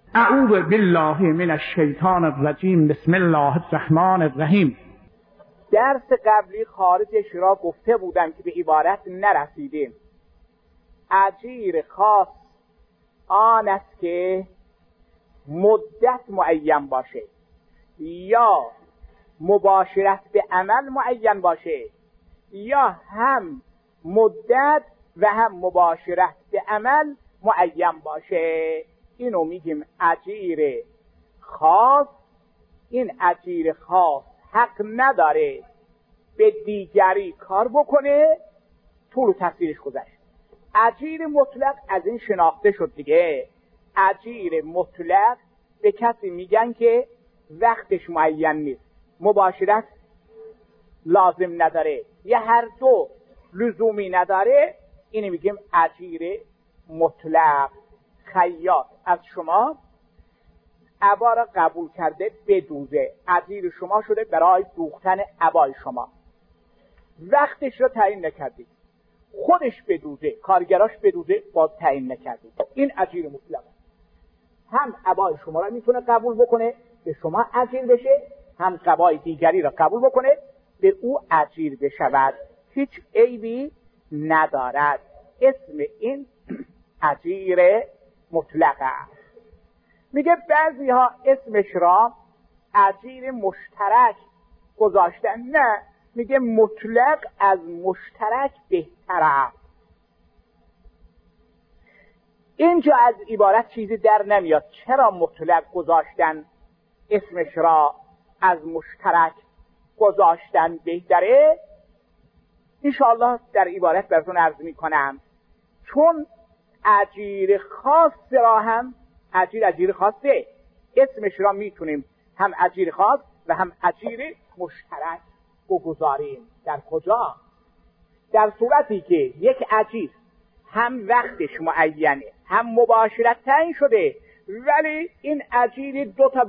اعوذ بالله من الشیطان الرجیم. بسم الله الرحمن الرحیم. درس قبلی خارجش را گفته بودم که به عبارت نرسیدیم. اجیر خاص آن است که مدت معین باشه یا مباشرت به عمل معین باشه یا هم مدت و هم مباشرت به عمل معین باشه. اینو میگیم اجیر خاص. این اجیر خاص حق نداره به دیگری کار بکنه. طول و تفصیلش گذشت. اجیر مطلق از این شناخته شد دیگه. اجیر مطلق به کسی میگن که وقتش معین نیست، مباشرت لازم نداره یا هر دو لزومی نداره. اینو میگیم اجیر مطلق. خیاط از شما عبا را قبول کرده بدوزه، اجیر شما شده برای دوختن عبای شما. وقتش را تعیین نکردید، خودش بدوزه، کارگراش بدوزه، باز تعیین نکردید. این اجیر مطلق. هم عبای شما را میتونه قبول بکنه به شما اجیر بشه، هم عبای دیگری را قبول بکنه به او اجیر بشود. هیچ عیبی ندارد. اسم این اجیر مطلقه. میگه بعضی ها اسمش را اجیر مشترک گذاشتن. نه، میگه مطلق از مشترک بهتره. اینجا از عبارت چیزی در نمیاد. چرا مطلق گذاشتن اسمش را از مشترک گذاشتن بهتره؟ انشاءالله در عبارت براتون عرض میکنم. چون اجیر خاص را هم اجیر خاصه، اسمش را میتونیم هم اجیر خاص و هم اجیر مشترک بگذاریم. در کجا؟ در صورتی که یک اجیر هم وقتش معینه هم مباشرت تعیین شده، ولی این اجیر دو تا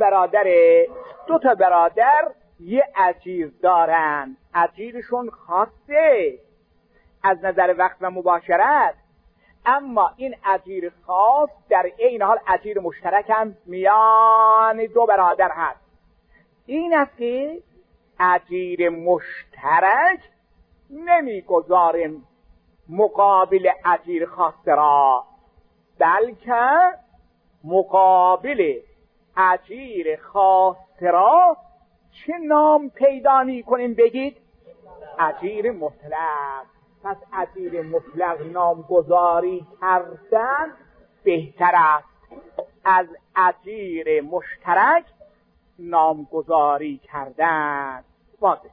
برادر یه اجیر دارن، اجیرشون خاصه از نظر وقت و مباشرت، اما این اجیر خاص در این حال اجیر مشترک هم میان دو برادر هست. این است که اجیر مشترک نمیگذاریم مقابل اجیر خاص را، بلکه مقابل اجیر خاص را چه نام پیدا میکنیم؟ بگید اجیر مطلق. پس اجیر مطلق نامگذاری کردن بهتر است از اجیر مشترک نامگذاری کردن. واضح.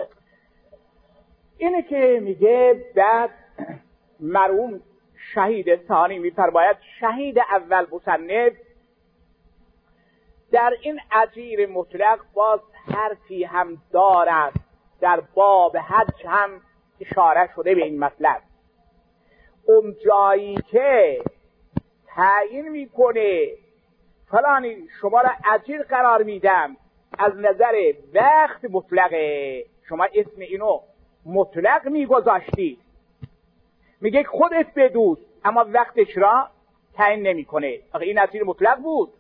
اینه که میگه بعد مرحوم شهید ثانی میفرماید شهید اول مصنف در این اجیر مطلق باز حرفی هم دارد. در باب حج هم اشاره شده به این مطلب. اون جایی که تعیین میکنه فلانی شما را اجیر قرار میدم از نظر وقت مطلقه، شما اسم اینو مطلق میگذاشتید، میگه خودت بدوز اما وقتش را تعیین نمیکنه. آخه این اجیر مطلق بود.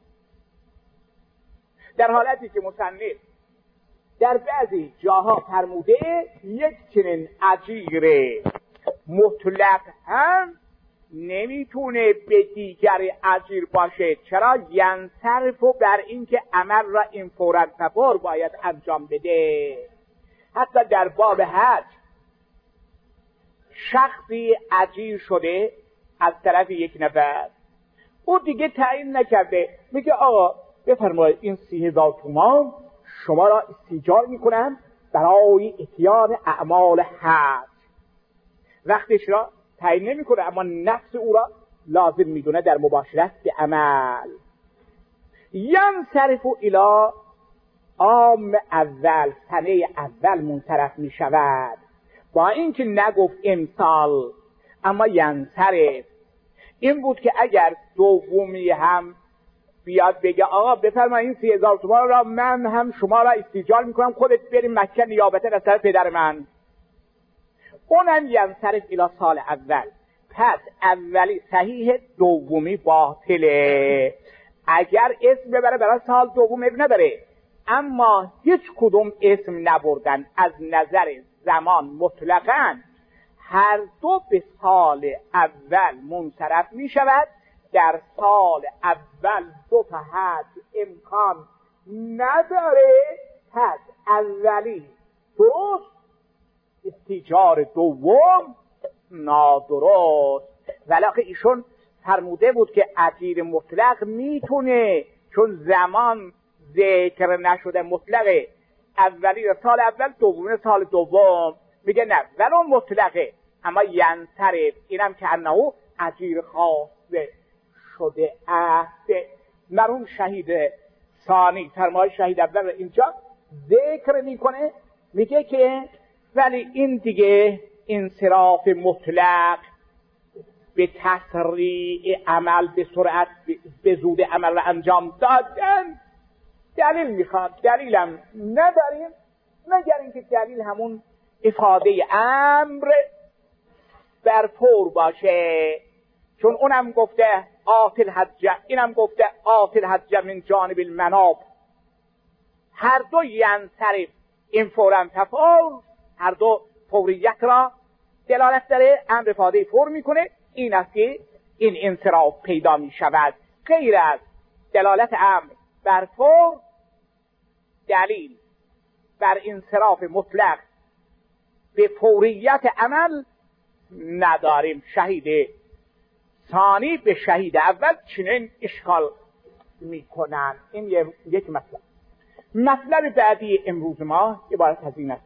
در حالتی که مصنف در بعضی جاها فرموده یک چنین اجیر مطلق هم نمیتونه به دیگر اجیر باشه. چرا؟ ینصرف بر این که عمل را این فوراً فور باید انجام بده. حتی در باب حج شخصی اجیر شده از طرف یک نفر، او دیگه تعیین نکرده، میگه آقا بفرمایید این 30,000 تومان شما را استیجار میکنم برای اتیان اعمال حج. وقتش را تعیین نمیکنه اما نفس او را لازم میدونه در مباشرت به عمل. ینصرف الی عام اول، سنه اول منصرف میشود، با اینکه نگفت امسال اما ینصرف. این بود که اگر دومی هم بیاد بگه آقا بفرمایید این 30,000 تومان را من هم شما را استیجار میکنم، خودت بریم مکه نیابتا از طرف پدر من، اونم ینصرف الی سال اول. پس اولی صحیح، دومی باطله. اگر اسم ببره برای سال دوم اب نداره، اما هیچ کدوم اسم نبردن از نظر زمان مطلقاً هر دو به سال اول منصرف می شود. در سال اول دو تا حد امکان نداره، حد اولی درست، استیجار دوم نادرست. ولی ایشون فرموده بود که اجیر مطلق میتونه، چون زمان ذکر نشده مطلقه، اولی سال اول دومی سال دوم، میگه نه ولو مطلقه اما ینصرف، اینم که انه اجیر خاصه شده است. مرحوم شهید ثانی فرمای شهید اول اینجا ذکر میکنه، میگه که ولی این دیگه انصراف مطلق به تسریع عمل، به سرعت، به زود عمل و انجام دادن دلیل میخواد. دلیلم نداریم مگر اینکه دلیل همون افاده امر بر فور باشه، چون اونم گفته آتل حج، اینم گفته آتل حج من جانب المناب، هر دو ینصرف، این فورا تفور، هر دو فوریت را دلالت داره، امر افاده فور میکنه. این است که این انصراف پیدا می شود. غیر از دلالت امر بر فور، دلیل بر انصراف مطلق به فوریت عمل نداریم. شهید ثانی به شهید اول چنین اشکال میکنن. این یک مطلب. مطلب بعدی امروز ما عبارت از این است: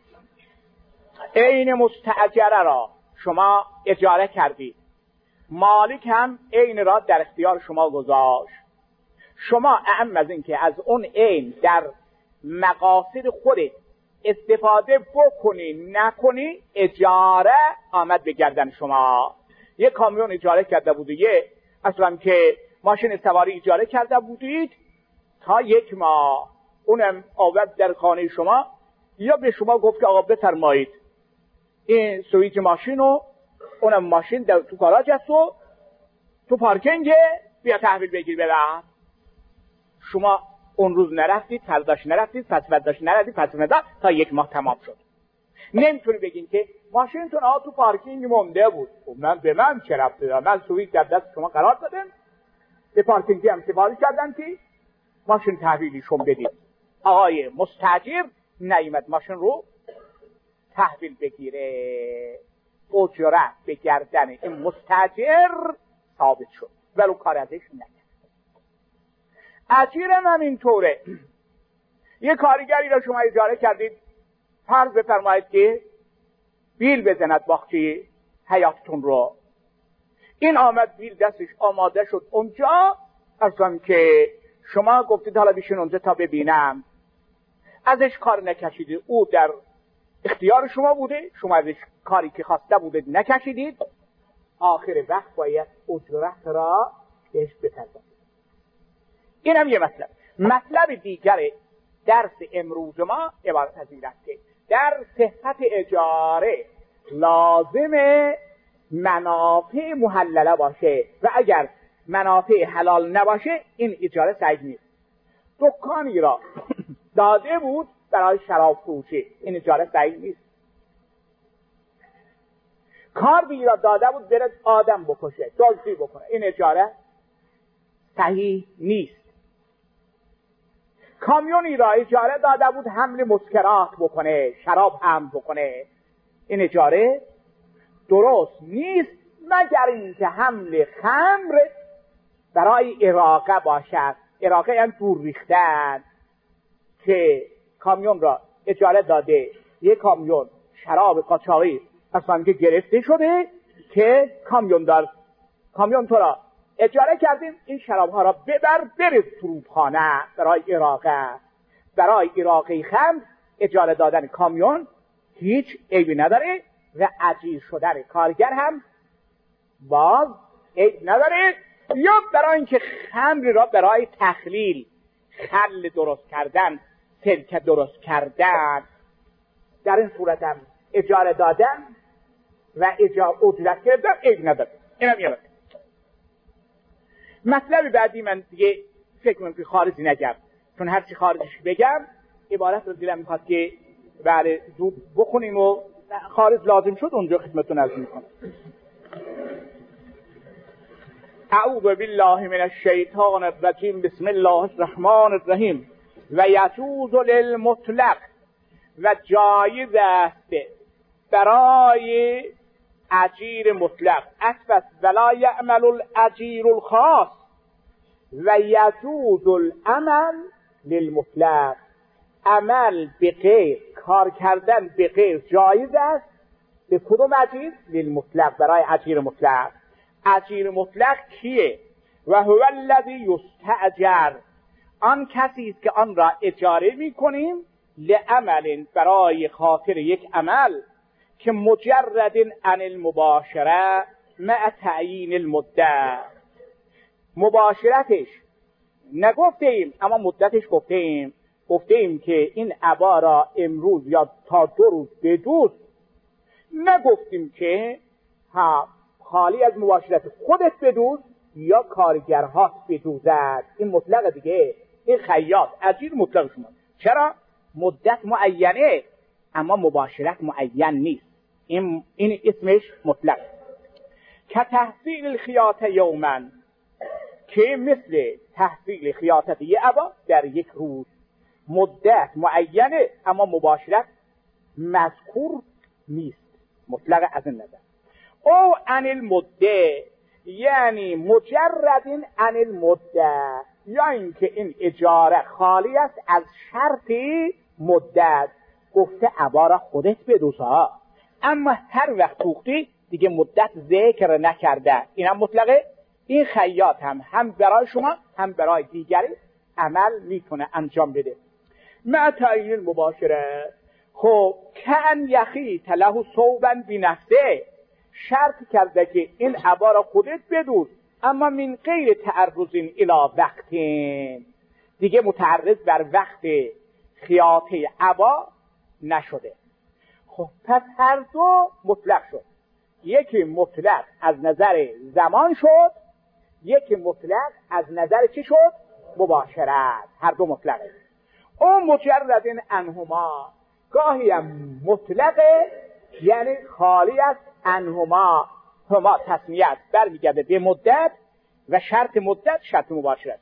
عین مستاجره را شما اجاره کردید، مالک هم عین را در اختیار شما گذاشت. شما اهم از این که از اون عین در مقاصد خودت استفاده بکنی نکنی، اجاره آمد به گردن شما. یه کامیون اجاره کرده بودی، اصلا که ماشین سواری اجاره کرده بودید تا 1 ماه، اونم آورد در خانه شما، یا به شما گفت که آقا بفرمایید این سویچ ماشین رو، اونم ماشین در تو گاراژ است و تو پارکینگ، بیا تحویل بگیر ببر. شما اون روز نرفتید، فرداش نرفتید، فرداش نرفتید، تا 1 ماه تمام شد. نمیتونی بگین که ماشینتون تو پارکینگ مونده بود. من به من چه ربطی داره؟ من سویچ در دست شما قرار دادم، به پارکینگی هم سفارش کردم که ماشین تحویلیشون بدید. آقای مستاجر نیامد ماشین رو تحویل بگیره، اجرت به گردن این مستاجر ثابت شد، ولو کار ازش نکرد. اجیرم هم اینطوره. یه کارگری را شما اجاره کردید، فرض بفرمایید که بیل بزند باغچه حیاتتون رو. این آمد بیل دستش آماده شد اونجا، اصلا که شما گفتید حالا بیشین اونجا تا ببینم، ازش کار نکشیدید، او در اختیار شما بوده، شما ازش کاری که خواسته بودید نکشیدید، آخر وقت باید اجرت را بهش بپردازید. این هم یه مطلب. مطلب دیگر درس امروز ما عبارت از این است که در صحت اجاره لازم منافع محلله باشه و اگر منافع حلال نباشه این اجاره صحیح نیست. دکانی را داده بود برای شراب فروشی، این اجاره صحیح نیست. کار را داده بود بره آدم بکشه، دزدی بکنه، این اجاره صحیح نیست. کامیونی را اجاره داده بود حمل مسکرات بکنه، شراب حمل بکنه، این اجاره درست نیست مگر اینکه حمل خمر برای اراقه باشد. اراقه یعنی دور ریختن، که کامیون را اجاره داده، یک کامیون شراب قاچاقی اصلا که گرفته شده که کامیون تو را اجاره کردیم، این شراب ها را ببر برید فروخانه برای اراقه. برای اراقه خمر اجاره دادن کامیون هیچ عیبی نداره و اجیر شدن کارگر هم باز عیب نداره. یا برای اینکه خمر را برای تخلیل، خل درست کردن، سرکه درست کردن، در این صورت هم اجاره دادن و اجرت کردن عیب نداره. اینم یه مطلب بعدی من دیگه فکر کنم که خارجی نگم، چون هر چی خارجش بگم عبارت رو دلم میخواد که بله زود بخونیم و خارج لازم شد اونجا خدمتتون عرض میکنم. اعوذ بالله من الشیطان الرجیم. بسم الله الرحمن الرحیم. و یجوز للمطلق، و جایز است برای اجیر مطلق، اسفت ولا یعمل الاجیر الخاص، و یجوز العمل للمطلق، عمل به غیر، کار کردن به غیر جایز است. به کدوم اجیر؟ للمطلق، برای اجیر مطلق. اجیر مطلق کیه؟ و هو الذی یستاجر، آن کسی است که آن را اجاره میکنیم، لعمل، برای خاطر یک عمل، که مجرد عن المباشره مع تعیین المده، مباشرتش نگفتیم اما مدتش گفتیم که این عبا را امروز یا تا 2 روز بدوز. نگفتیم که خالی از مباشرت خودت بدوز یا کارگرهات بدوزد. این مطلق دیگه، این خیاط اجیر مطلق شما. چرا؟ مدت معینه اما مباشرت معین نیست. این اسمش مطلق. که تحصیل الخیاطه یوما، که مثل تحصیل خیاطت یه عبا در یک روز. مدت معینه اما مباشرت مذکور نیست. مطلق از این نظر. او عن المده، یعنی مجرد عن المده، یا اینکه این اجاره خالی است از شرطی مدت. گفته عبا را خودت بدوزها، اما هر وقت توختی دیگه مدت ذکر نکرده. این هم مطلقه. این خیاط هم برای شما هم برای دیگری عمل میتونه انجام بده. مع تعیین المباشره. خب کن یخیط له ثوبا بنفسه، شرط کرده که این عبا را خودت بدوز، اما من غیر تعرض الی وقت، دیگه متعرض بر وقت خیاطه عبا نشده. خب پس هر دو مطلق شد. یکی مطلق از نظر زمان شد، یکی مطلق از نظر چی شد؟ مباشرت. هر دو مطلقه. اون مجرد عنهما، گاهی هم مطلقه یعنی خالی از عنهما، هما تسمیت برمیگرده به مدت و شرط مدت شرط مباشرت.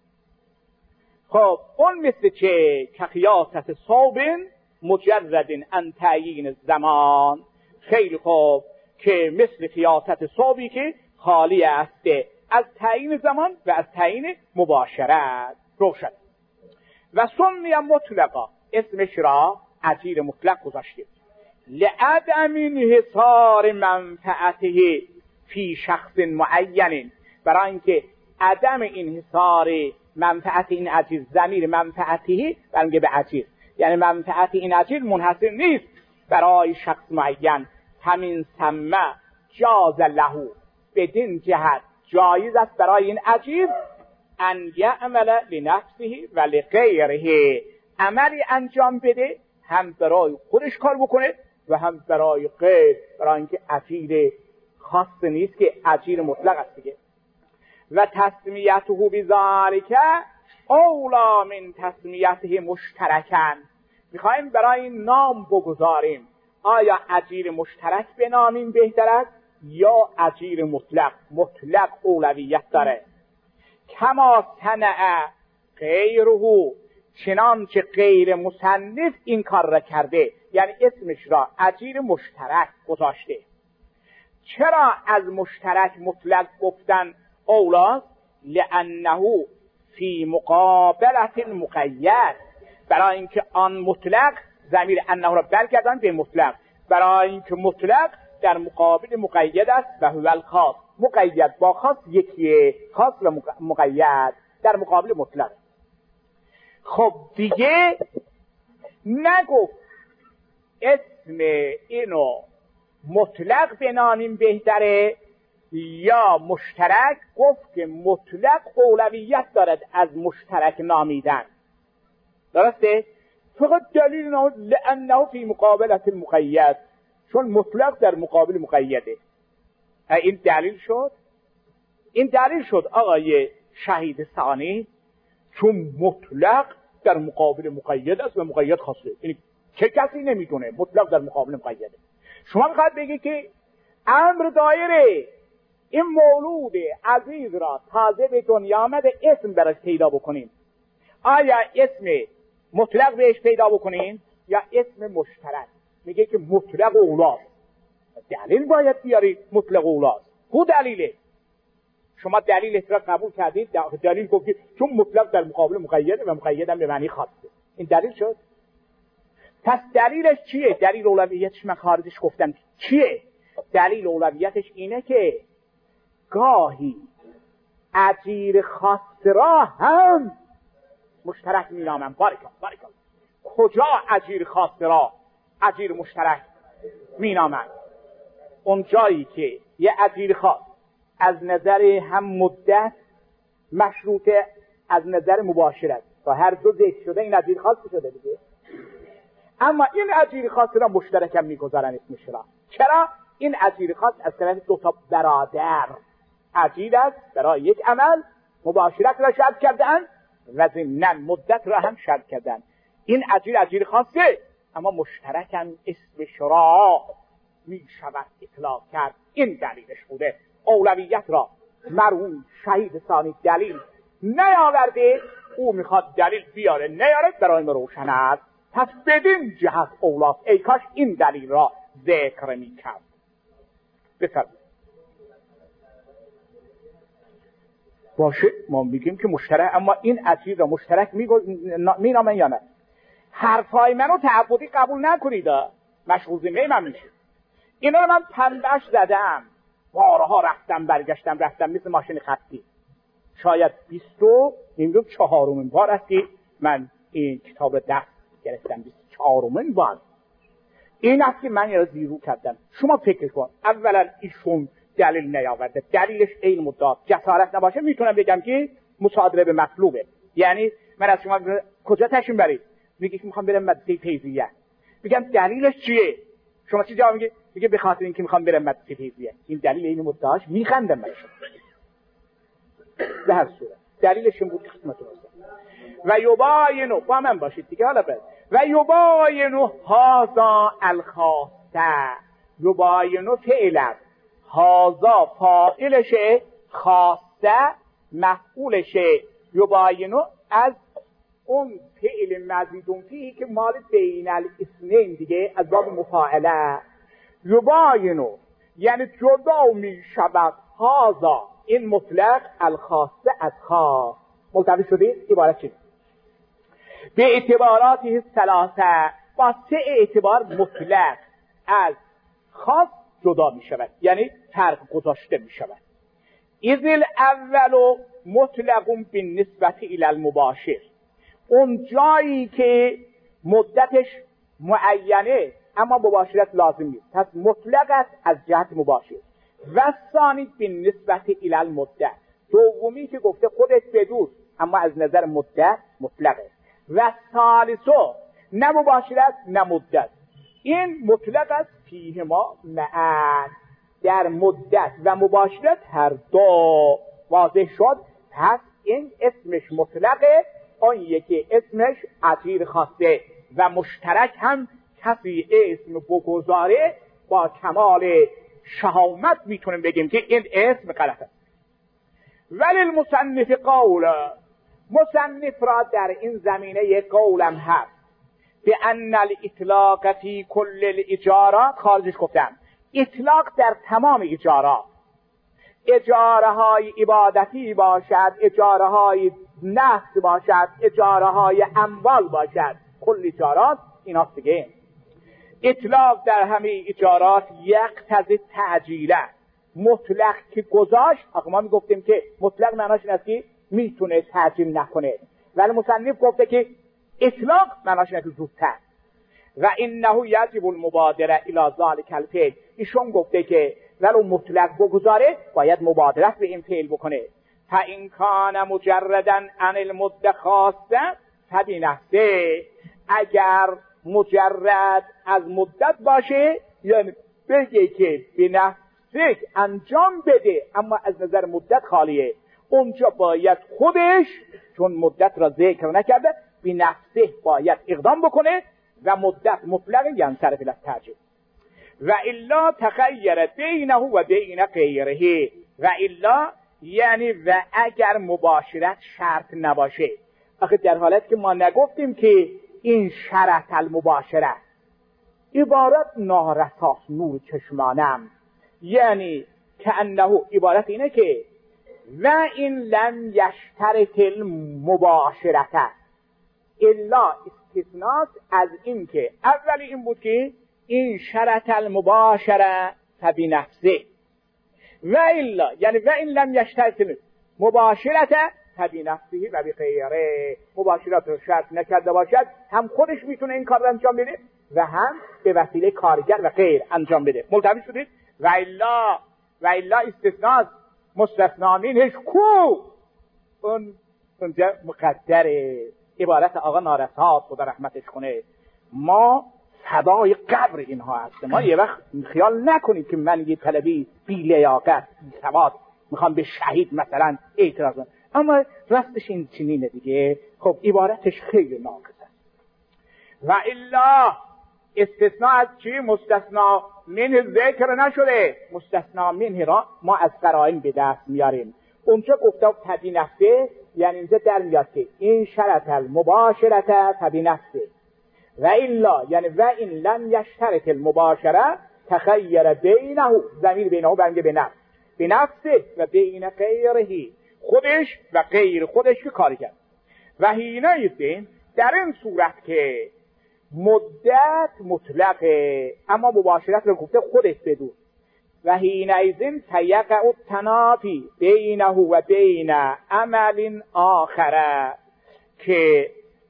خب اون مثل چه؟ که خیاطت صوبن مجرد عن تعیین زمان. خیلی خوب، که مثل خیاطت صوبی که خالی است از تعیین زمان و از تعیین مباشرت. روشن. و سمی مطلقا، اسمش را اجیر مطلق گذاشتیم. لعدم انحصار منفعته فی شخص معین، برای اینکه عدم انحصار منفعت این اجیر، ضمیر منفعته برمیگه به اجیر، یعنی منفعت این اجیر منحصر نیست برای شخص معین. همین سمه جاز له، بدین جهت جایز است برای این اجیر ان یعمل لنفسه و لغیره، عملی انجام بده، هم برای خودش کار بکنه و هم برای غیر، برای اینکه اجیر خاص نیست که اجیر مطلق است دیگه. و تسمیته بذالک اولا من تسمیته مشترکن، میخوایم برای این نام بگذاریم، آیا اجیر مشترک بنامیم بهتر است یا اجیر مطلق؟ مطلق اولویت داره. کما صنع غیره، چنانچه غیر مصنف این کار را کرده، یعنی اسمش را اجیر مشترک گذاشته. چرا از مشترک مطلق گفتن اولاست؟ لانه فی مقابلت مقید، برای اینکه آن مطلق ضمیر انه را برگردان به مطلق، برای اینکه مطلق در مقابل مقید است و هو الخاص. مقید با خاص یکیه، خاص و مقید در مقابل مطلق. خب دیگه نگفت اسم اینو مطلق بنامیم بهتره یا مشترک، گفت که مطلق اولویت دارد از مشترک نامیدن. درسته؟ فقط دلیل نامید لانه فی مقابلت مقید، چون مطلق در مقابل مقیده. این دلیل شد؟ این دلیل شد آقای شهید ثانی چون مطلق در مقابل مقید است و مقید خاصه. یعنی چه کسی نمیدونه مطلق در مقابل مقیده. شما میخواد بگی که امر دایره این مولود عزیز را تازه به دنیا آمده اسم براش پیدا بکنیم. آیا اسم مطلق بهش پیدا بکنیم یا اسم مشترک؟ میگه که مطلق اولاست. دلیل باید بیاری مطلق اولاست. خود دلیله. شما دلیل را قبول کردید، دلیل گفتید چون مطلق در مقابل مقیده و مقید هم به معنی خاصه. این دلیل شد. پس دلیلش چیه؟ دلیل اولویتش من خارجش گفتم چیه؟ دلیل اولویتش اینه که گاهی اجیر خاص را هم مشترک مینامن. بارکالله. کجا اجیر خاص را اجیر مشترک مینامن؟ اون جایی که یه اجیر خاص از نظر هم مدت مشروطه از نظر مباشرت و هر دو ذکر شده این اجیر خاص شده دیگه. اما این اجیر خاص را مشترک هم میگذارن اسمش را. چرا؟ این اجیر خاص از طرف دو تا برادر اجیر است، برای یک عمل مباشرت را شرط کردن و ضمناً مدت را هم شرط کردن. این اجیر خاصه، اما مشترک هم اسمش را می شود اطلاق کرد. این دلیلش بوده. اولویت را مرحوم شهید ثانی دلیل نیاورده، او میخواد دلیل بیاره، نیاره برای ما روشن است. پس بدین جهت اولاست. ای کاش این دلیل را ذکر میکرد. بفرمایید. باشه ما میگیم که مشترک، اما این اجیر را مشترک مینامن یا نه؟ حرفای منو تعبدی قبول نکنید، مشغول ذمه من میشه. اینا رو من پنبهش زدم، بارها رفتم برگشتم مثل ماشین خطی. شاید 24مین بار است که من این کتاب دست گرفتم. 24مین بار این است که من یه زیرو کردم. شما فکر کن، اولا ایشون دلیل نیاورده، دلیلش این مدت جسارت نباشه میتونم بگم که مصادره به مطلوبه. یعنی من از شما کجا تشیم برید؟ میگی که میخوام برم مدرسه فیضیه. میگم دلیلش چیه؟ شما چی جواب میگی؟ میگه به خاطر اینکه میخوام برم مدرسه فیضیه. این دلیل این مدتاش میخندم برشون. به هر صورت دلیلش این بود که خدمتتون هستم. و یباینو با من باشید دیگه. حالا بعد و یباینو هذا الخاصه. یباینو فعل است، هذا فاعلشه، خاصه مفعولشه. یباینو از اون فعل مزیدون فیه که مال بین الاثنین دیگه، از باب مفاعله. یباینو یعنی جدا می شود هذا این مطلق الخاصه از خاص. ملتفت شدید؟ عبارت چیه؟ به اعتباراتی ثلاثه، با 3 اعتبار مطلق از خاص جدا می شود، یعنی فرق گذاشته می شود. اذ الاول مطلق بالنسبه الی المباشر، اون جایی که مدتش معینه اما مباشرت لازم نیست، پس مطلق است از جهت مباشر. و ثانی بالنسبه الی المدت، دومی که گفته خودت بدون اما از نظر مدت مطلقه. و ثالثو نه مباشرت نه مدت، این مطلق است فیه ما معن، در مدت و مباشرت هر دو واضح شد. پس این اسمش مطلقه، اون یکی اسمش اجیر خاصه. و مشترک هم کسی اسم بگذاره با کمال شهامت میتونیم بگیم که این اسم غلطه. ولی المصنف قول، مصنف را در این زمینه یک قولم هست به ان الاطلاق فی کل الاجارات، خارجش گفتم اطلاق در تمام اجارات، اجاره های عبادتی باشد، اجاره های نفس باشد، اجاره های اموال باشد، کل اجارات اینا دیگه. اطلاق در همه اجارات یقتضی تعجیله، مطلق که گذاشت، ما میگفتیم که مطلق معناش این است که میتونه تعجیل نکنه، ولی مصنف گفته که اطلاق معناش اینه که زودتر. و انه یجب المبادره الی ذلک الفعل، ایشون گفته که ولو مطلق بگذاره باید مبادرت به این فعل بکنه. فان کان مجردا عن المده خاصه فبنفسه، اگر مجرد از مدت باشه یعنی بگه که به نفسه انجام بده اما از نظر مدت خالیه، اونجا باید خودش چون مدت را ذکر نکرده بی نفسه باید اقدام بکنه و مدت مطلق ینصرف الی التعجیل و الا تخیر بینه و بین غیره و الا یعنی و اگر مباشرت شرط نباشه. آخه در حالت که ما نگفتیم که این شرط المباشره عبارت نارساست نور چشمانم، یعنی که انه عبارت اینه که و این لم یشترط المباشرت الا استثناء از این که اولی این بود که این شرط المباشره فبنفسه و الا یعنی و این لم یشترط مباشرت فبنفسه و بغیره، مباشرت رو شرط نکرده باشد هم خودش میتونه این کار رو انجام بده و هم به وسیله کارگر و غیر انجام بده. ملتفت شدید؟ و الا استثناء مستثنا منهش کو اونجا مقدره. عبارت آقا نارسات خدا رحمتش کنه، ما فدای قبر اینها هستیم. ما یه وقت خیال نکنید که من یه طلبی بی لیاقت بی سواد میخوام به شهید مثلا اعتراض کنم، اما راستش این چنینه دیگه. خب عبارتش خیلی ناقص است. و الا استثناء از چی؟ مستثنا منه ذکر نشده. مستثنا منه را ما از قرائن به دست میاریم. اونجا گفته تبینفته، یعنی اینجا در میاد که این شرط المباشرت تبینفته و الا یعنی و این لم یشترط المباشره تخیر بینه، ضمیر بینه برمیگه به نفس، به نفسه و بین غیره، خودش و غیر خودش که کاری کرد. و حینئذ در این صورت که مدت مطلقه اما مباشرت رو گفته خودش بدون، و حینئذ تیقع التنافی بینه و بین عمل آخره، که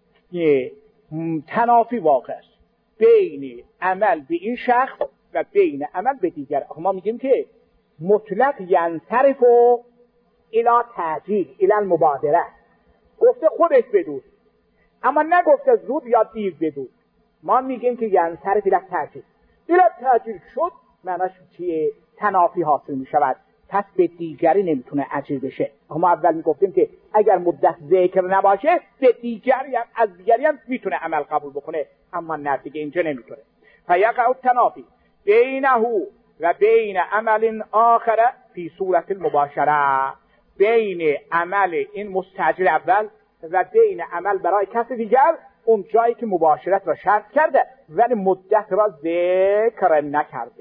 تنافی واقع است بین عمل به این شخص و بین عمل به دیگر. ما میگیم که مطلق ینصرف الی تعجیل الی المبادره، گفته خودش بدون اما نگفته زود یا دیر بدون. ما میگیم که ینصرف الی تعجیل، الی تعجیل شد معناش چیه؟ تنافی حاصل میشود، پس به دیگری نمیتونه اجیر بشه. ما اول میگفتیم که اگر مدت ذکر نباشه به دیگری هم از دیگری هم میتونه عمل قبول بکنه، اما نه دیگه اینجا نمیتونه. فیقع التنافی بینه و بین عمل آخر فی صورت المباشره، بین عمل این مستاجر اول و بین عمل برای کس دیگر اون جایی که مباشرت را شرط کرده ولی مدت را ذکر نکرده.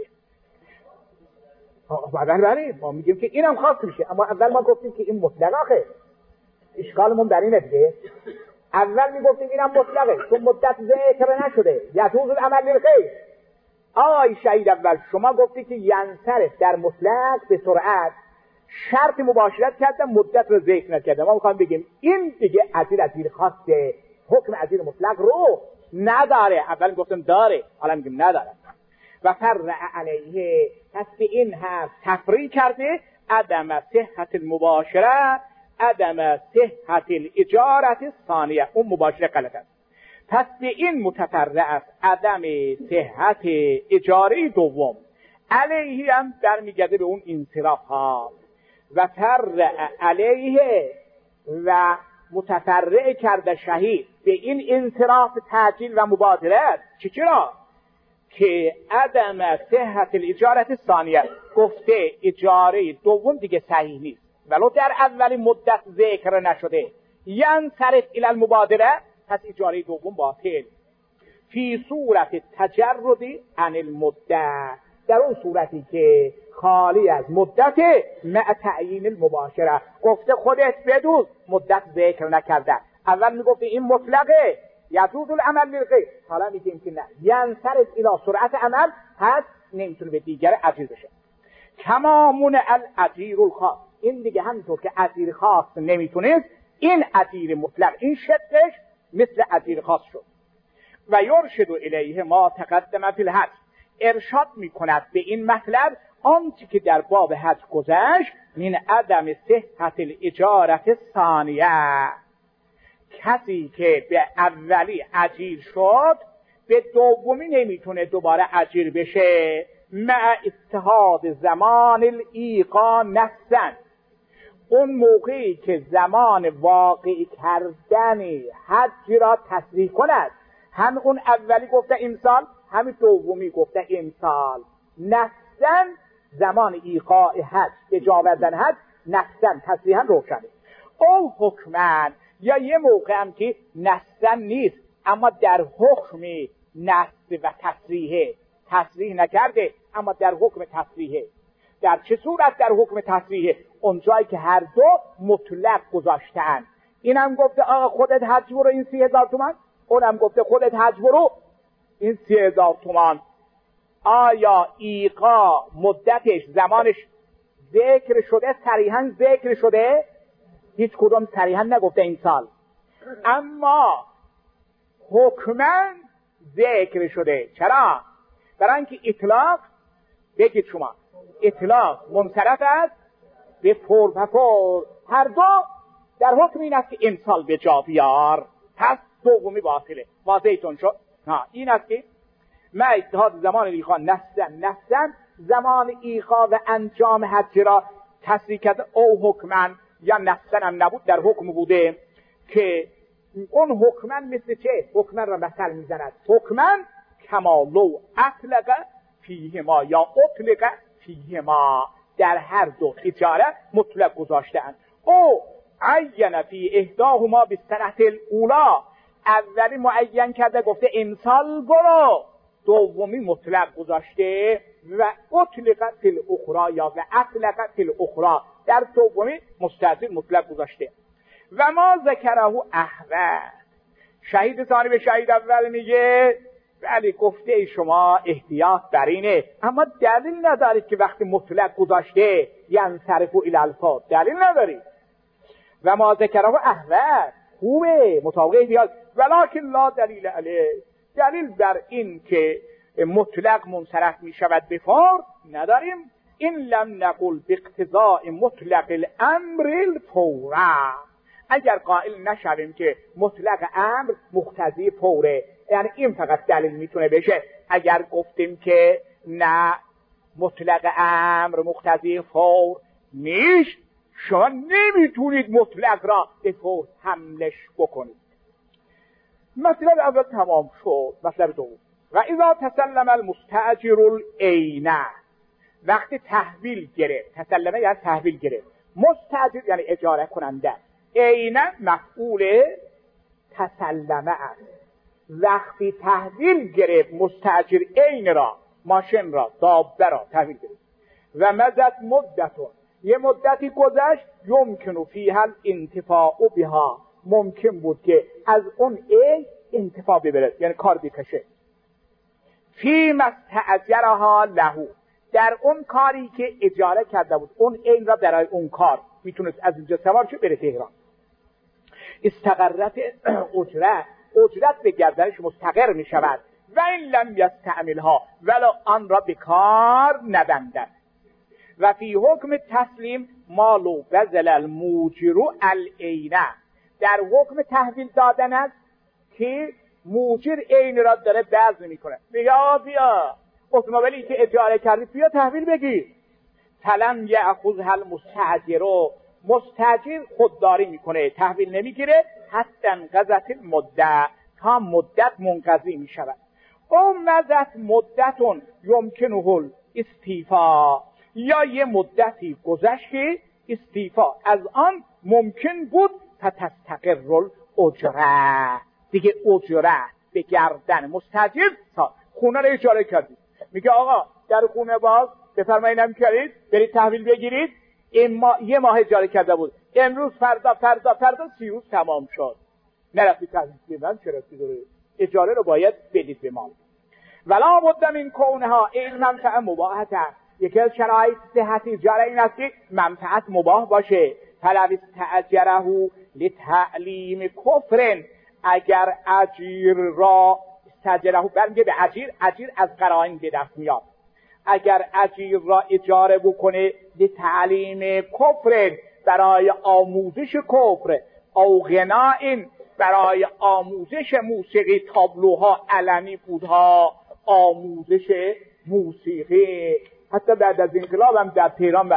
بله ما میگیم که اینم خاص میشه، اما اول ما گفتیم که این مطلقه. اشکالمون در اینه دیگه، اول میگفتیم اینم مطلقه چون مدت ذکر نشده، یجوز العمل للغیر. آی شهید اول شما گفتی که ینصرف در مطلق به سرعت شرط مباشرت کردم مدت رو ذکر نکردم. ما میخوام بگیم این دیگه اجیر خاصه، حکم اجیر مطلق رو نداره. اول گفتم داره، حالا میگیم نداره. و فرع علیه، پس به این حرف تفریع کرده عدم صحت المباشره عدم صحت الاجارت ثانیه. اون مباشره غلط است، پس به این متفرع است عدم صحت اجاره دوم. علیه هم برمیگرده به اون انصراف ها. و فرع علیه و متفرع کرده شهید به این انصراف تعجیل و مبادرت. چرا؟ که عدم صحت الاجارت ثانیه، گفته اجاره دوم دیگه صحیح نیست ولو در اول مدت ذکر نشده، ینصرف الی المبادره، پس اجاره دوم باطل. فی صورت تجرد عن المدت، در اون صورتی که خالی از مدت مع تعیین المباشره، گفته خودت بدون مدت ذکر نکرده. اول میگفته این مطلقه یجوز العمل للغیر، حالا میگیم که نه ینصرف الی سرعت عمل، پس نمیتونه به دیگر اجیر بشه. کما منع الاجیر الخاص، این دیگه همینطور که اجیر خاص نمیتونست، این اجیر مطلق این شدش مثل اجیر خاص شد. و یرشد الیه ما تقدم فی الحج، ارشاد میکند به این مطلب آنچه که در باب حج گذشت، من عدم صحت الاجارت ثانیه، کسی که به اولی اجیر شد به دومی نمیتونه دوباره اجیر بشه، مع اتحاد زمان الایقاع نفسن، اون موقعی که زمان واقعی کردن حج را تصریح کند، هم اون اولی گفته این سال، هم دومی گفته این سال، نفسن زمان ایقاع حج، اجا آوردن حج، نفسن تصریحا روشنه. او حکمن، یا یه موقع هم که نفسن نیست اما در حکمی نفس و تصریح نکرده اما در حکم تصریحه. در چه صورت در حکم تصریحه؟ اون جایی که هر دو مطلق گذاشتن. اینم گفته آقا خودت حج برو این 30,000 تومان، اونم گفته خودت حج برو این 30,000 تومان. آیا ایقا مدتش زمانش ذکر شده؟ صریحا ذکر شده؟ هیچ کدوم صریحا نگفته این سال، اما حکما ذکر شده. چرا؟ برای اینکه اطلاق، بگید شما، اطلاق منصرف است به فور و فور، هر دو در حکم این است که این سال به جا بیار، پس دومی باطله. واضحتون شد؟ این است که ما اتحاد زمان ایقا نفسن زمان ایقا و انجام حج را تصریح کرده. او حکمن، یا نفسن هم نبود، در حکم بوده که اون حکمن مثل چه؟ حکمن را مثل میزند. حکمن کمالو اطلق فیهما یا اطلق فیهما، در هر دو اجاره مطلق گذاشتند. او عین فی احداهما بالسنه الاولا، اولی معین کرده گفته این سال برو، دومی مطلق گذاشته و اطلق فی الاخرى یا و اطلق فی الاخرى، در دومی مستعجل مطلق گذاشته. و ما ذکره احوال، شهید ثانی به شهید اول میگه ولی گفته شما احتیاط بر اینه، اما دلیل ندارید که وقتی مطلق گذاشته ینصرف الی الفاظ، دلیل ندارید. و ما ذکره احوال خوبه مطابق احتیاط، ولکن لا دلیل علیه، دلیل بر این که مطلق منصرف می شود به فور نداریم. این لم نقل باقتضاء مطلق الامر الفورا، اگر قائل نشویم که مطلق امر مقتضی فوره، یعنی این فقط دلیل میتونه بشه. اگر گفتیم که نه مطلق امر مقتضی فور نیست، شما نمیتونید مطلق را به فور حملش بکنید. مطلب اول تمام شد. مطلب دوم، و اذا تسلم المستاجر العینه، وقتی تحویل گرفت، تسلمه یعنی تحویل گرفت، مستاجر یعنی اجاره کننده، عینه مفعول تسلمه است. وقتی تحویل گرفت مستاجر عین را، ماشین را، دابه را تحویل گرفت، و مضت مدتون، یه مدتی گذشت، یمکن فیها الانتفاع بها، ممکن بود که از اون عین انتفاع ببرد، یعنی کار بکشه. فی مستاجرها له، در اون کاری که اجاره کرده بود، اون عین را برای اون کار میتونست از اینجا سوار شه بره تهران. استقرت اجرت به گردنش مستقر می شود. و این لم یستعملها، ولو آن را به کار نبندد. و فی حکم تسلیم مالو بذل الموجر العینه، در حکم تحویل دادن است که موجر عین را داره بذل میکنه، بیا اتومبیلی که اجاره کردی بیا تحویل بگیر. فلم یأخذها المستاجر، مستاجر خودداری میکنه، تحویل نمیگیره حتی انقضت المده، تا مدت منقضی میشود. او مضت مدتون یمکنه الاستیفاء، یا یه مدتی گذشت که استیفا از آن ممکن بود، فتستقر الاجره، دیگه اجره به گردن مستاجر. خونه رو اجاره کردید، میگه آقا در خونه باز بفرمایید نمی‌کردید برید تحویل بگیرید، یه ماه اجاره کرده بود، امروز فردا 30 روز تمام شد، نرفتی تحویل بدن، چرا داره اجاره رو باید بدید به ما. ولا بد من کونها این منفعه مباحت است، یکی از شرایط صحت اجاره این است که منفعت مباح باشه. فلو استاجره لتعلیم کفر، اگر اجیر را استاجره برمیگه به اجیر از قرائن به دست میاد، اگر اجیر را اجاره بکنه لتعلیم کفر، برای آموزش کفر، او غناء، برای آموزش موسیقی، تابلوها، علمی بودها، آموزش موسیقی. حتی بعد از انقلاب هم در تهران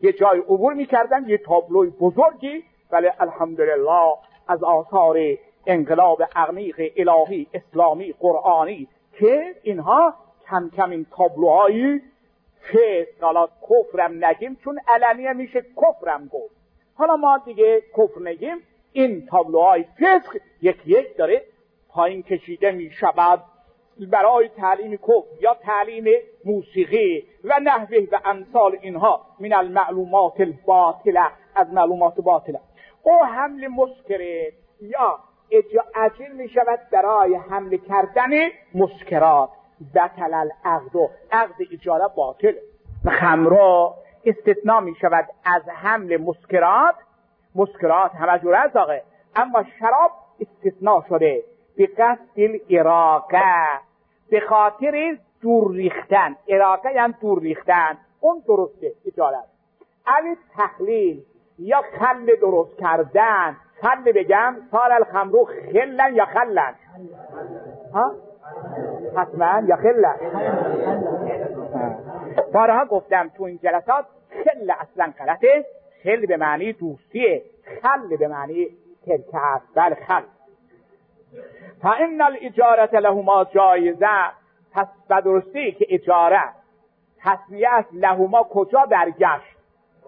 یه جای عبور میکردن، یه تابلوی بزرگی، ولی الحمدلله از آثار انقلاب عمیق الهی اسلامی قرآنی که اینها کم کم این تابلوهایی فسق، حالا کفرم نگیم چون علنیه میشه کفرم گفت، حالا ما دیگه کفر نگیم، این تابلوهای فسق یک یک داره پایین کشیده میشود برای تعلیم کفر یا تعلیم موسیقی و نحوه و امثال اینها من المعلومات الباطله، از معلومات باطله. او حمل مسکره یا اجل می شود برای حمل کردن مسکرات، بطل العقد، عقد اجاره باطل. خمر استثناء می شود از حمل مسکرات، مسکرات همه جوره از آقه، اما شراب استثناء شده به قصد الاراقه، به خاطر دور ریختن، اراقه یعنی دور ریختن، اون درسته اجاره. علی تحلیل یا خل درست کردن، خل بگم صار الخمرو خلن یا خلن؟ ها؟ حتما یا خلن؟ بارها گفتم تو این جلسات خل اصلا غلطه، خل به معنی دوستیه، خل به معنی ترکه است، بله خل. فإن الاجارة لهما جایزه، پس بدرستی که اجاره تصمیه است، لهما کجا برگشت؟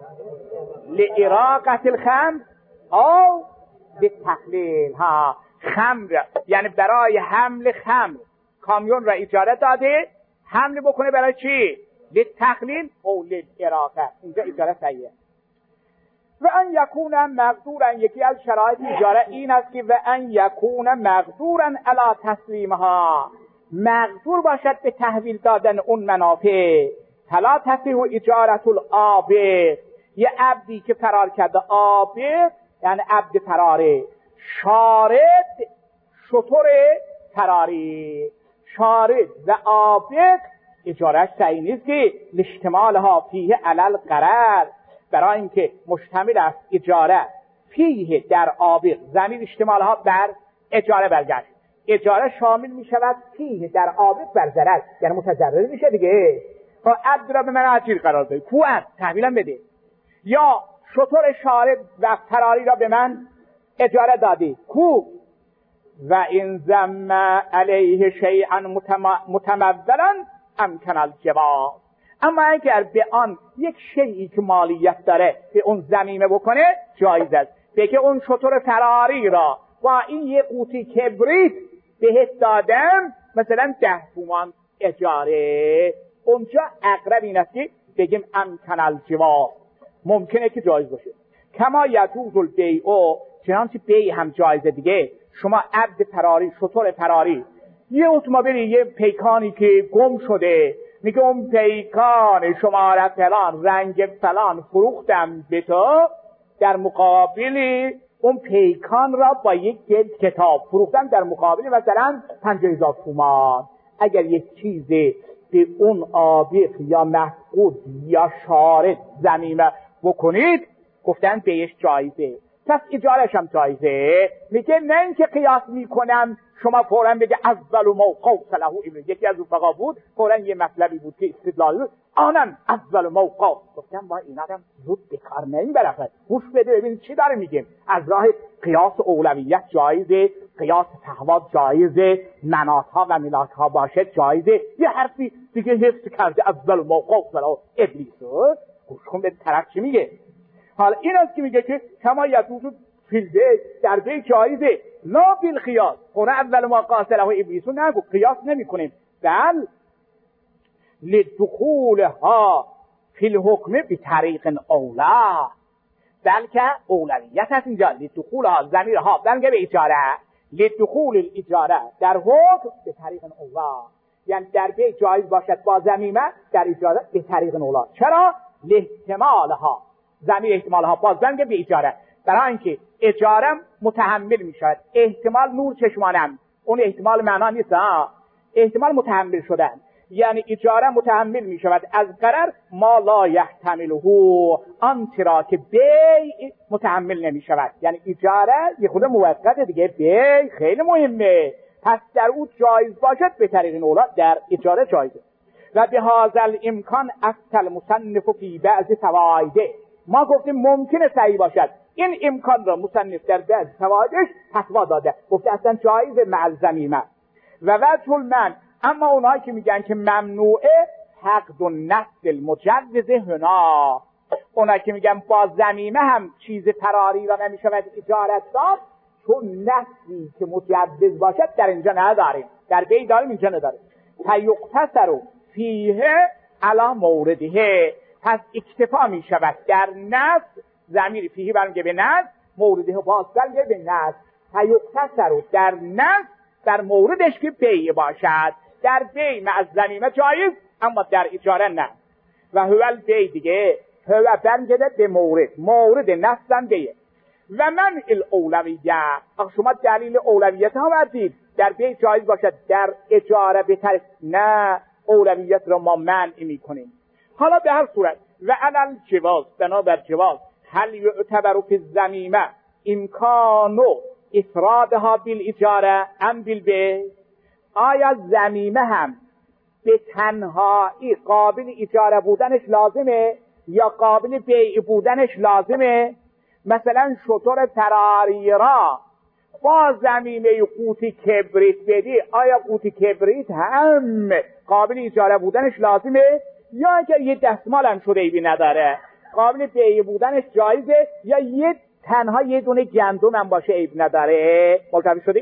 لإراقة الخمر او به تحلیل ها، خمر یعنی برای حمل خمر کامیون را اجاره داده، حمل بکنه برای چی؟ لتحلیل او لإراقه، اینجا اجاره صحیحه. و ان یکون مقدورا، یکی از شرایط اجاره این است که و ان یکون مقدورا علی تسلیمها، مقدور باشد به تحویل دادن اون منافع. فلا تصح اجارة العابد، یه عبدی که فرار کرده، عابد یعنی عبد فراره، شارد شتر فراری، شارد و عابد اجارهش صحیح نیست که لاجتماعها فیه علی الغرر، برای اینکه مشتمل است اجاره فیه در عابد، زمین اشتمالها بر اجاره برگشت، اجاره شامل می شود فیه در عابد بر ضرر، یعنی متضرر میشه دیگه. عبد را به من اجیر قرار دادی، کو عبد تحویلم بده، یا شتر شارد و فراری را به من اجاره دادی، کو. و این ضم علیه شیئا متمولا امکن الجواز، اما اگر به آن یک شیئی که مالیت داره به اون ضمیمه بکنه جایز است. بگه اون شتر فراری را با این یه قوطی کبریت بهت دادم مثلا 10 تومان اجاره، اونجا اقرب این است که بگیم امکن الجواز، ممکنه که جایز باشه. کما یجوز البیع، چنانچه بیع هم جایزه دیگه. شما عبد فراری، شتر فراری، یه اتومبیلی، یه پیکانی که گم شده، میگه اون پیکان شماره فلان رنگ فلان فروختم به تو، در مقابل اون پیکان را با یک جلد کتاب فروختم در مقابل مثلا 50,000 تومان. اگر یک چیزی به اون عابق یا مفقود یا شارد ضمیمه بکنید گفتن بیش جایزه، پس اجارش هم جایزه. میگه نه اینکه قیاس میکنم شما فوراً بگه اول ما قوس له ابن، یکی از رفقا بود فوراً یه مطلبی بود که استدلال بود، آنم اول ما قوس، گفتم با این آدم زود بکار نمیبره، گوش بده ببین چی داره میگیم. از راه قیاس اولویت جایزه، قیاس فهوات جایزه، مناتها و ملاکها باشه جایزه. یه حرفی دیگه حفظ کرده اول ما قوس له ابلیس، گوش کن به طرف چی میگه. حالا این است که میگه که کما یجوز فیلده در بی جایزه لا بالقیاس، قرآن اول ما قاسله ابلیسو نگو قیاس نمی کنیم، بل لدخولها فی الحکم بطریق اولا، بلکه اولویت هست اینجا لدخولها، ضمیرها بلکه به اجاره، لدخول الاجاره در حکم به طریق اولا، یعنی در بی جایز باشد با ضمیمه، در اجاره به طریق اولا. چرا؟ لاحتمالها، ضمیر احتمالها بازن که به اجاره، برای اینکه اجاره متحمل می شود. احتمال نور چشمانم، اون احتمال معنا نیست، احتمال متحمل شدن، یعنی اجاره متحمل می شود از قرار ما لا یحتمله، آنچه را که بیع متحمل نمی شود. یعنی اجاره یه خود موقت دیگه، بیع خیلی مهمه، پس در اون جایز باشد به طریق اولا، در اجاره جایزه. و به هذا الامکان افتى المصنف فی بعض فوائده، ما گفتیم ممکنه صحیح باشد. این امکان را مصنف در بعض فوایدش فتوا داده، گفته اصلا جایز مع الذمیمه و وجه المنع. اما اونایی که میگن که ممنوعه حق و نفس المجوز هنا، اونایی که میگن با ذمیمه هم چیز فراری را نمیشود اجارت داد، چون نفسی که مجوز باشد در اینجا نداریم، در بی داریم اینجا نداریم. فیقتصر فیه علی مورده، پس اکتفا میشود در نفس، ضمیر فیه برمیگه به نفس، مورده باز برمیگه به نفس. فیقتصر در نفس در موردش که بی باشد، در بی مع الذمیمه جایز، اما در اجاره نه. و هو البی دیگه هو برمیگه به مورد نفسم بیه. و من الاولویه، شما دلیل اولویت ها بردید در بی جایز باشد، در اجاره بهتر نه، اولویت را ما منع میکنیم. حالا به هر صورت و علل جواز، بنابر جواز، هل یعتبر فی الذمیمه امکانو افرادها بالاجاره ام بالبیع، آیا ذمیمه هم به تنهایی قابل اجاره بودنش لازمه یا قابل بیع بودنش لازمه؟ مثلا شتر فراری را با ذمیمه قوطی کبریت بدی، آیا قوطی کبریت هم قابل اجاره بودنش لازمه؟ یا اگر یه دستمال هم شده ایبی نداره قابل بیع بودنش جایزه، یا تنها یه دونه گندم هم باشه عیب نداره؟ ملتفت شدی؟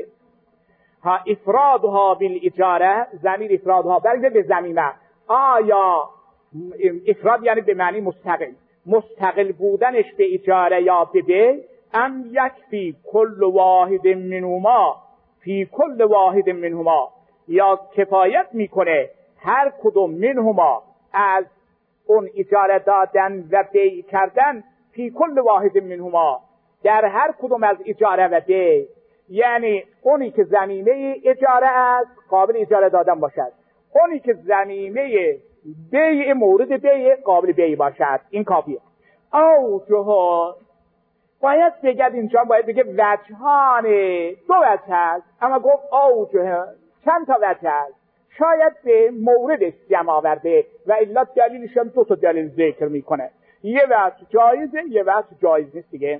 ها افرادها بالاجاره، ضمیر افرادها برگرده به ذمیمه. آیا افراد یعنی به معنی مستقل بودنش به اجاره یا به بیع، ام یکفی کل واحد منهما فی کل واحد منهما، یا کفایت میکنه هر کدوم منهما از اون اجاره دادن و بیع کردن، فی کل واحد منهما در هر کدوم از اجاره و بیع، یعنی اونی که ضمیمه اجاره است قابل اجاره دادن باشد، اونی که ضمیمه بیع مورد بیع قابل بیع باشد. این کافیه. او جهان باید بگد اینجا، باید بگه وجهان، دو وجه هست، اما گفت او جهان چند تا وجه هست، شاید به موردش جمع آورده و الا دلیلش هم دو تا دلیل ذکر میکنه. یه وجه جایزه، یه وجه جایز نیست دیگه.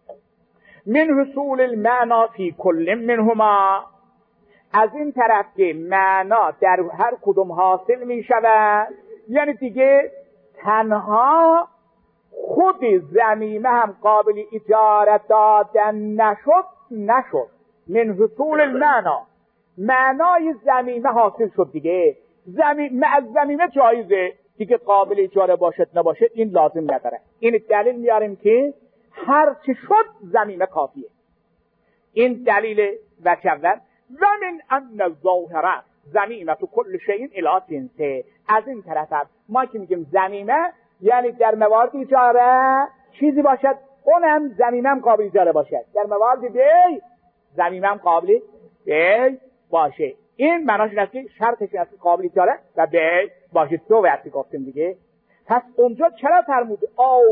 من حصول المعنا فی کل منهما، از این طرف که معنا در هر کدوم حاصل می شود، یعنی دیگه تنها خود ذمیمه هم قابل اجاره دادن نشد. من حصول المعنا، معنای ذمیمه حاصل شد دیگه. از ذمیمه جایزه دیگه، قابل اجاره باشد نباشد این لازم نداره. این دلیل میاریم که هر چی شد ذمیمه کافیه. این دلیل وجه اول. و من ان الظاهره ذمیمه تو کل شیء الی جنسه، از این طرف ما که میگیم ذمیمه یعنی در موارد اجاره چیزی باشد اونم ذمیمه هم قابل اجاره باشد، در موارد بیع ذمیمه هم قابل بیع باشه. این معناش اینه که شرطش اینه که قابل اجاره و بیع باشه. دو وقتی گفتیم دیگه. پس اونجا چرا فرمود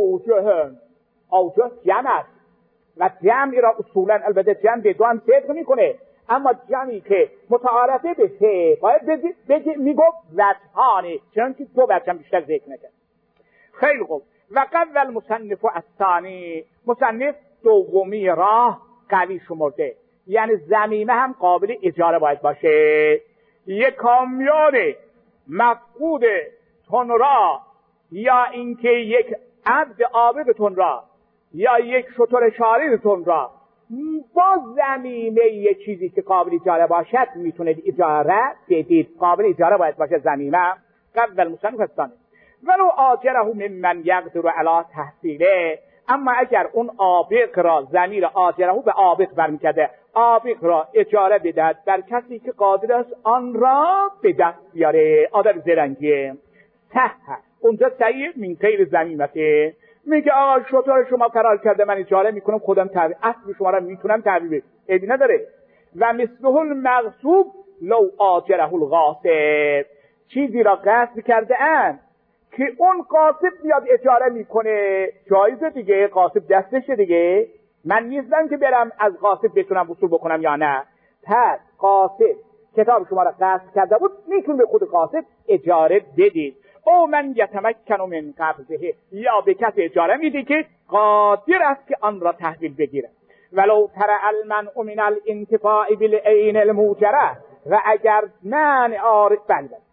اوجه جمع است و جمعی را اصولا البته جمع به دو هم صدق میکنه، اما جمعی که متعارفه به سه باید میگفت وجهانی، چون که دو وجه هم بیشتر ذکر نکرد. خیلی خوب. و قبل المصنف الثانی، مصنف دومی راه قوی شمرده، یعنی ذمیمه هم قابل اجاره باید باشه. یک کامیون مفقود تون را، یا اینکه یک عبد عابدتون را، یا یک شتر شاریرتون را با ذمیمه یه چیزی که قابل اجاره باشد میتونید اجاره بدید. قابل اجاره باید باشه ذمیمه. قبل مصنف الثانی ولو آجره ممن یقدر علی تحصیله، اما اگر اون عابق را، ضمیر آجره به عابق برمی‌گرده، عابق را اجاره بدهد بر کسی که قادر است آن را به دست بیاره، آدم زرنگیه، صح اونجا صحیح من غیر ذمیمته. میگه آقا شطور شما فرار کرده، من اجاره میکنم، خودم تعبیر اصل شما را میتونم تعبیر، ایدی نداره. و مثله المغصوب لو آجره الغاصب، چیزی را غصب کرده اند که اون غاصب میاد اجاره میکنه، جایزه دیگه، غاصب دستشه دیگه، من نیستم که برم از غاصب بتونم وصول بکنم یا نه. پس غاصب کتاب شما را غصب کرده بود، میتونه به خود غاصب اجاره بدید. او من یتمکن من قبضه، یا به کسی اجاره میدی که قادر است که آن را تحویل بگیره. ولو ترى المنع من الانتفاع بالعین الموجره، و اگر منع بله